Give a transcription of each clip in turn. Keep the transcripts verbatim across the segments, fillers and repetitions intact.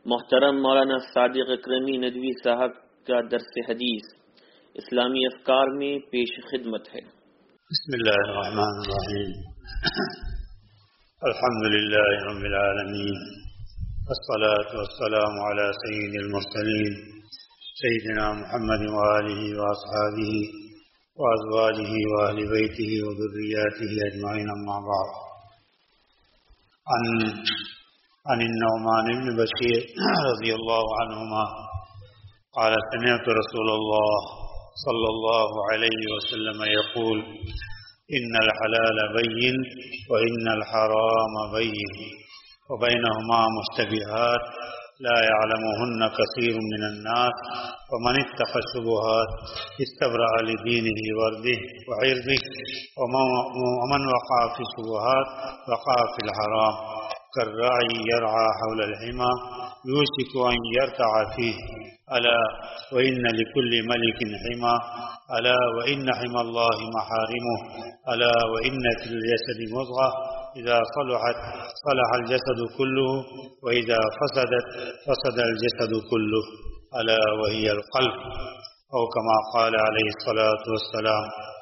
محترم مولانا صادق اکرمی ندوی صاحب کا درس حدیث اسلامی افکار میں پیش خدمت ہے۔ بسم اللہ الرحمن الرحیم، الحمد للہ رب العالمین، والصلاة والسلام علی سید المرسلین سیدنا محمد وآلہ واصحابہ وازواجہ واہل بیتہ وذریاتہ اجمعین، اما بعد۔ عن عن النعمان بن بشیر رضی اللہ عنہما قال سمعت رسول اللہ صلی اللہ علیہ وسلم يقول ان الحلال بين وان الحرام بين وبينهما مشتبهات لا يعلمهن كثير من الناس ومن اتقى الشبهات استبرأ لدينه وعرضه ومن وقع في الشبهات وقع في الحرام كالراعي يرعى حول الحمى يوشك أن يرتع فيه ألا وإن لكل ملك حمى ألا وإن حمى الله محارمه ألا وإن في الجسد مضغة إذا صلحت صلح الجسد كله وإذا فسدت فسد الجسد كله ألا وهي القلب أو كما قال عليه الصلاة والسلام۔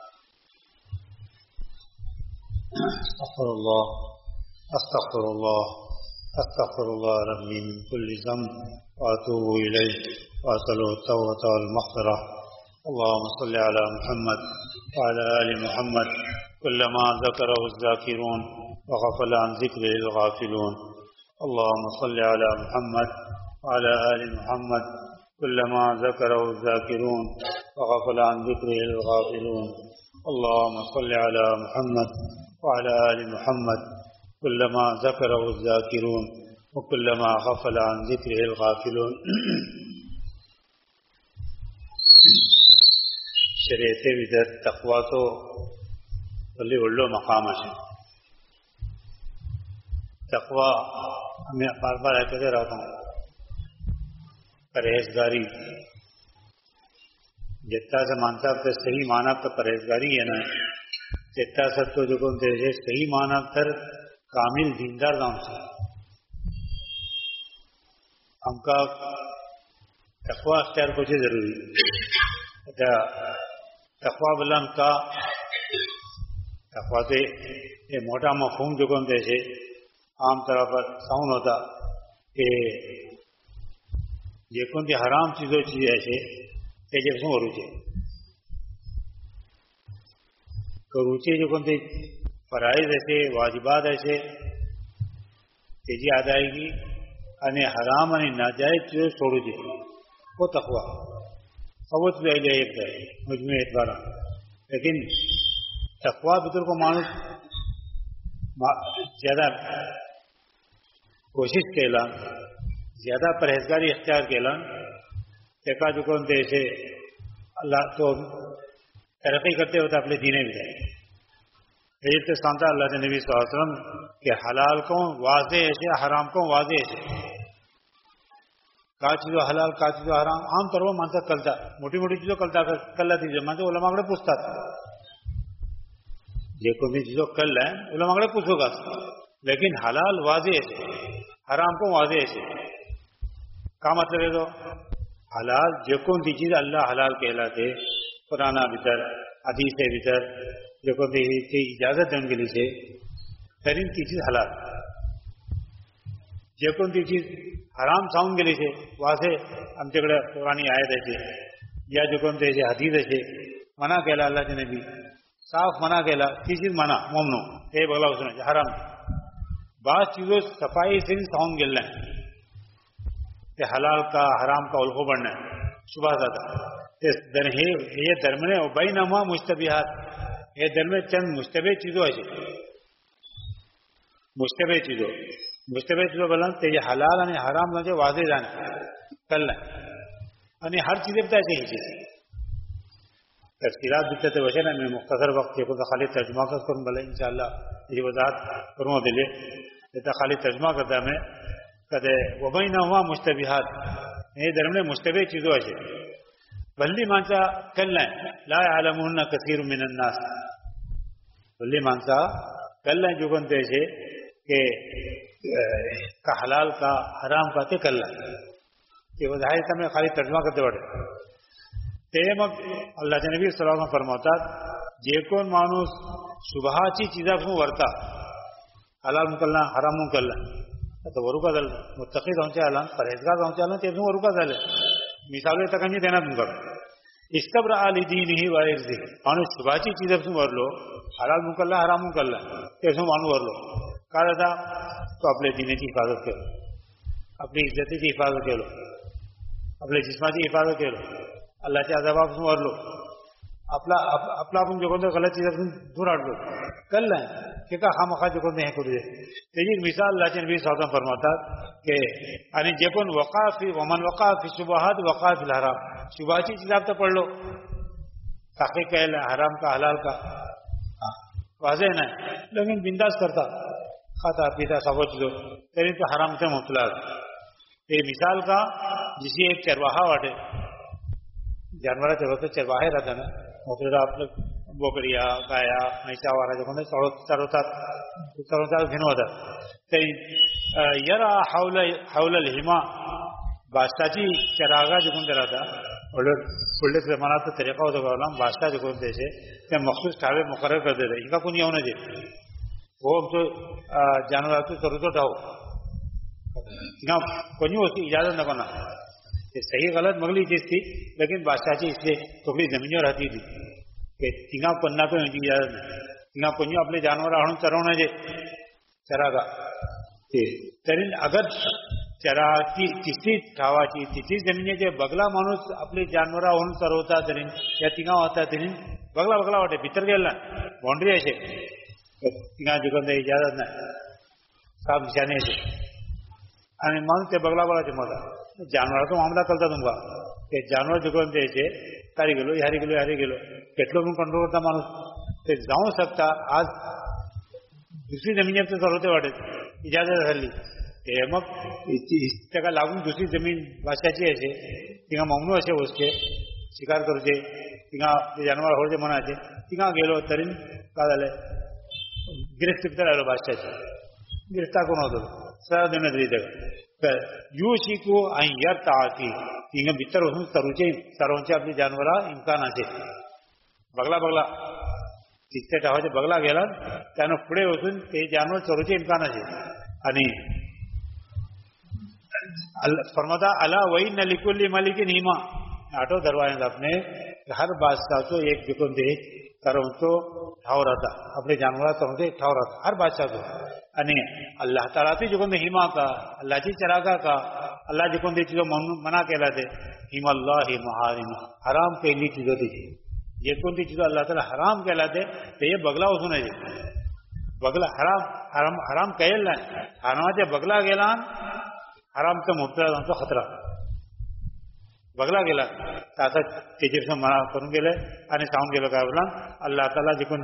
استغفر الله استغفر الله استغفر الله ربي من كل ذنب واتوب اليه واساله التوبه والمغفره۔ اللهم صل على محمد وعلى ال محمد كلما ذكره الذاكرون وغفل عن ذكره الغافلون۔ اللهم صل على محمد وعلى ال محمد كلما ذكره الذاكرون وغفل عن ذكره الغافلون۔ اللهم صل على محمد وعلى ال محمد كلما ذكره الذاكرون وكلما غفل عن ذكره الغافلون۔ شریعت بدر تقوی تو بلی اولو مقام ہے۔ تقوی میں بار بار کہتے رہتا ہوں، پرہیزگاری جتنا سے مانتا ہے صحیح معنی تو پرہیزگاری ہے نا، جتنا سب کو جو کون دے صحیح معنی تر کامل دیندار نام سے ہم کا تقوی اختیار کو سے ضروری تقوی بلن کا تقوی سے یہ موٹا مفہوم جو کون دے سے عام طرح پر ساؤن ہوتا کہ یہ کون سی حرام چیزوں چیز ایسے جب سو روچے تو روچے جو کون سی فرائض ایسے واجبات ایسے تیجی ادائیگی ان حرام ان ناجائز چیزیں چھوڑو جی وہ تقوی فوت بھی ایک ہے مجموعی اعتبار، لیکن تقوی بطور کو مانو زیادہ کوشش کے اعلان، زیادہ پرہیزگاری اختیار کے اعلان دیکھا جو کون دے سے اللہ تو ترقی کرتے ہوتا اپنے دینے بھی جائے تو سانتا اللہ کے نبی صلی اللہ علیہ وسلم کہ حلال کو واضح ایسے حرام کو واضح ایسے کا چیزوں حلال کا چیزوں حرام عام طور پر مانتا کلتا موٹی موٹی چیزوں کلتا کل چیزیں مانتے علماء کو پوچھتا تھا یہ کوئی بھی چیزوں کل ہے علماء کو پوچھو گا، لیکن حلال واضح ایسے حرام کو واضح ایسے کا مطلب ہے تو حلال جو کون سی چیز اللہ حلال کہلاتے قرآن بھیتر حدیث بھیتر جو کو بھی اجازت ہے ان کے لیے سے ترین کی چیز حلال، جو کون سی چیز حرام ساؤن کے لیے سے واضح ہم چکڑے پرانی آیت ایسے یا جو کون سے حدیث ایسے منع کہلا اللہ کے نبی صاف منع کہلا کی چیز منع مومنو اے بغلا اس نے حرام بعض چیزوں صفائی سے بھی ساؤن گلنا ہے کہ حلال کا حرام کا الگو بڑھنا ہے صبح زیادہ یہ درمنے بینہما مشتبہات یہ در میں چند مشتبہ چیزوں ایسے مشتبہ چیزوں مشتبہ چیزوں بلند تو یہ حلال یعنی حرام نہ جو واضح جانا کل یعنی ہر چیزیں بتا ایسے ہی چیز تفصیلات دیتے تھے ویسے نا میں مختصر وقت یہ خالی ترجمہ کروں بھلے ان شاء اللہ یہ وضاحت کروں دلے یہ خالی ترجمہ کرتا میں کہتے وبینہما مشتبہات یہ در میں مشتبہ چیزوں ایسے بلی مانسا کل لا يعلمون كثير من الناس بلی مانسا کل جو بنتے سے کہ کا حلال کا حرام کا تے کلا کہ وہ ظاہر تمہیں خالی ترجمہ کرتے بڑے تیم اللہ کے نبی صلی اللہ علیہ وسلم فرماتا جے کون مانوس شبہاتی چیزا کو ورتا حلال مکلنا حرام مکلنا تو ورو کا دل متقی ہوں چاہلا پرہیزگار ہوں چاہلا تے ورو کا دل مثالیں تک نہیں دینا تم کر استبر علی دینہ و ارضہ مانوس شبہاتی چیزا کو ور لو حلال مکلنا حرام مکلنا تے سو مانو ور لو کہا تھا تو اپنے دین کی حفاظت کرو اپنی عزت کی حفاظت کرو اپنے جسمانی حفاظت کرو اللہ کے عذاب آپ ور لو اپنا اپنا اپن جو کہتے غلط چیز دور ہٹ لو کر لیں کہ کا خام خواہ جو کہتے ہیں خود لیکن مثال اللہ کے نبی صلی اللہ علیہ وسلم فرماتا کہ یعنی جبن وقاف ومن وقاف فی شبہات وقاف فی الحرام شبہاتی چیز آپ تو پڑھ لو تحقیق کا حرام کا حلال کا واضح نہ لیکن بنداز کرتا کھاتا پیتا سب چیزوں پہلے تو حرام سے مبتلا یہ مثال کا جسے ایک چرواہا واٹے جانور چلو چرواہے رہتا نا مبتلا آپ لوگ بکریا گایا میسا والا جو چاروں چاروں گھنو ہوتا یرا حول حول الہما بادشاہ جی چراغا جو کون رہتا پلڈے سے مانا تو طریقہ ہوتا ہے بادشاہ جو کون دیشے مخصوص ٹھاوے مقرر کر دیتے ان کا کون یہ ہونا چاہیے وہ ہم تو جانور آتے ضرورت اٹھاؤ کون اس کی اجازت نہ کرنا یہ صحیح غلط مغلی چیز تھی لیکن بادشاہ جی اس لیے تھوڑی زمینیں رہتی تھی کہ تینگا پننا کو ان کی اجازت نہیں تینگا پنجو اپنے جانور آڑوں چرونا جے چرا گا ترین اگر چرا کی تیسری ٹھاوا چی تیسری زمینیں جو بگلا مانوس اپنے جانور آڑوں چروتا ترین یا تینگا ہوتا ترین بگلا بگلا ہوتے بھیتر گیا باؤنڈری ایسے تینگا جو کہتے اجازت نہ صاحب نشانے ایسے مانتے بگلا بگلا جمعتا جانور تو معاملہ کرتا تم کا کہ جانور جو کہتے ایسے تاری گلو ہری گلو ہری گلو کتلو میں کنٹرول کرتا مانوس جاؤں سکتا آج دوسری زمین تو ضرورت واٹے اجازت ہر لی مگ اس کا لاگوں دوسری زمین بادشاہ ایسے تینگا ممنوع ایسے اس کے شکار کرتے تینگا جانور ہوتے منا ہے تینگا گیلو ترین کا دلے گرفت رہے بادشاہ سے گرفتار کون ہوتا سارا دن دری تک یو سی کو یار تاکی تینگا بھیتر اس میں سروچے سروچے اپنے جانور امکان آتے بگلا بگلا تیسرے ٹاواچے بگلا گیلا تینوں پڑے ہوسن تے جانور سروچے امکان آتے یعنی فرماتا اللہ وہی نہ لکلی مالک نیما آٹو دروائیں اپنے ہر بادشاہ تو ایک جکن دے کروں تو ٹھاؤ رہتا اپنے جانور کروں تو ٹھاؤ رہتا ہر بادشاہ کو یعنی اللہ تعالیٰ سے جکن دے ہیما کا اللہ جی چراغا کا اللہ جکن دے چیزوں منع کہلاتے ہیم اللہ محارم حرام کہلی چیزوں دی یہ کون سی چیزوں اللہ تعالیٰ حرام کہلاتے تو یہ بگلا ہو سنے بگلا حرام حرام حرام کہل نہ حرام سے بگلا گیلان حرام تو مبتلا تو خطرہ بگلا گیلا تاسا تیجر سے منع کروں گے یعنی ساؤنڈ گیلو کا بولا اللہ تعالیٰ جکن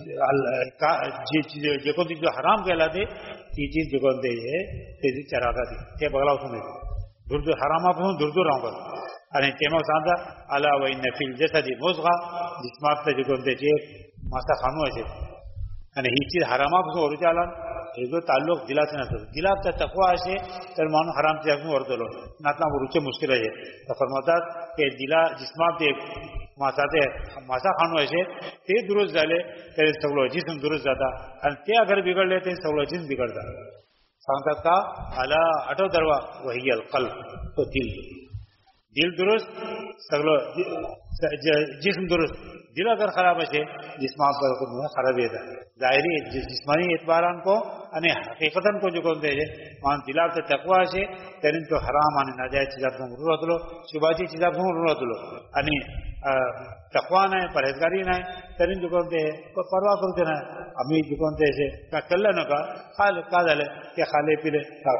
جکن جو حرام کہلاتے یہ چیز جکن دے ہے تیزی چراغا دی یہ بگلا سنے دور دور حرام آپ ہوں دور دور رہوں گا یعنی تیمہ سانتا اللہ و ان فی الجسد مضغہ جسمات سے جکن دے چیز ماسا خانو ایسے یعنی یہ چیز حرام آپ سے اور چالان یہ تعلق دلا سے نہ دلا سے تقوی ایسے تر مانو حرام سے اور دلو ناتنا وہ روچے مشکل ہے تو فرماتا کہ دلا جسمات ایک ماساتے ماسا خانو ایسے تے درست ڈالے تیرے سگلو جسم درست جاتا اور تے اگر بگڑ لیتے سگلو جسم بگڑتا سانتا کا اعلیٰ اٹو دروا وہی القلب تو دل دل درست سگلو جسم درست دل اگر خراب ہے جسمان پر خراب ہے ظاہری جسمانی اعتباران کو یعنی حقیقتاً کو جو کہتے ہیں وہاں دلا سے تقوی سے ترین تو حرام آنے ناجائز چیزیں کو ضرورت لو شباتی چیزیں کو ضرورت لو یعنی تقوی نہ ہے پرہیزگاری نہ ہے ترین جو کہتے ہیں پرواہ کرتے نہ امی جو کہتے ہیں کل نہ کا خال کا ڈالے کہ خالے پیلے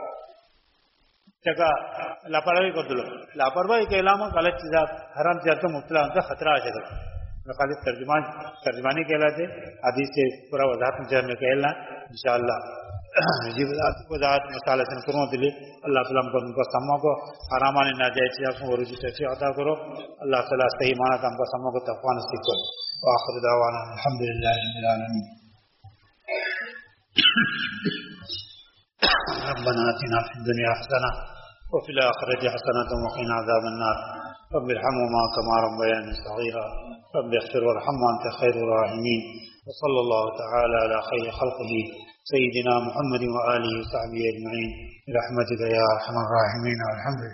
چکا لاپرواہی کر دو لاپرواہی کے علاوہ غلط چیزیں حرام چیزیں تو مبتلا ان کا خطرہ آ جائے گا خالی ترجمان ترجمانی کہلاتے حدیث سے پورا وضاحت میں کہلنا انشاءاللہ جی وضاحت مسالہ سے کروں دلی اللہ تعالیٰ کو ان کا سما کو حرامان ناجائز چیزوں کو رجوع سے عطا کرو اللہ تعالیٰ صحیح معنی کا ان کا سما کو تقوی نصیب کرو وآخر دعوانا الحمدللہ رب العالمین ربنا آتنا في الدنيا حسنة وفي الآخرة حسنة وقنا عذاب النار. رب ارحمهما كما ربياني صغيرا. رب اغفر وارحم وأنت خير الراحمين. وصلى الله تعالى على خير خلقه سيدنا محمد وآله وصحبه أجمعين برحمتك يا أرحم الراحمين. والحمد لله.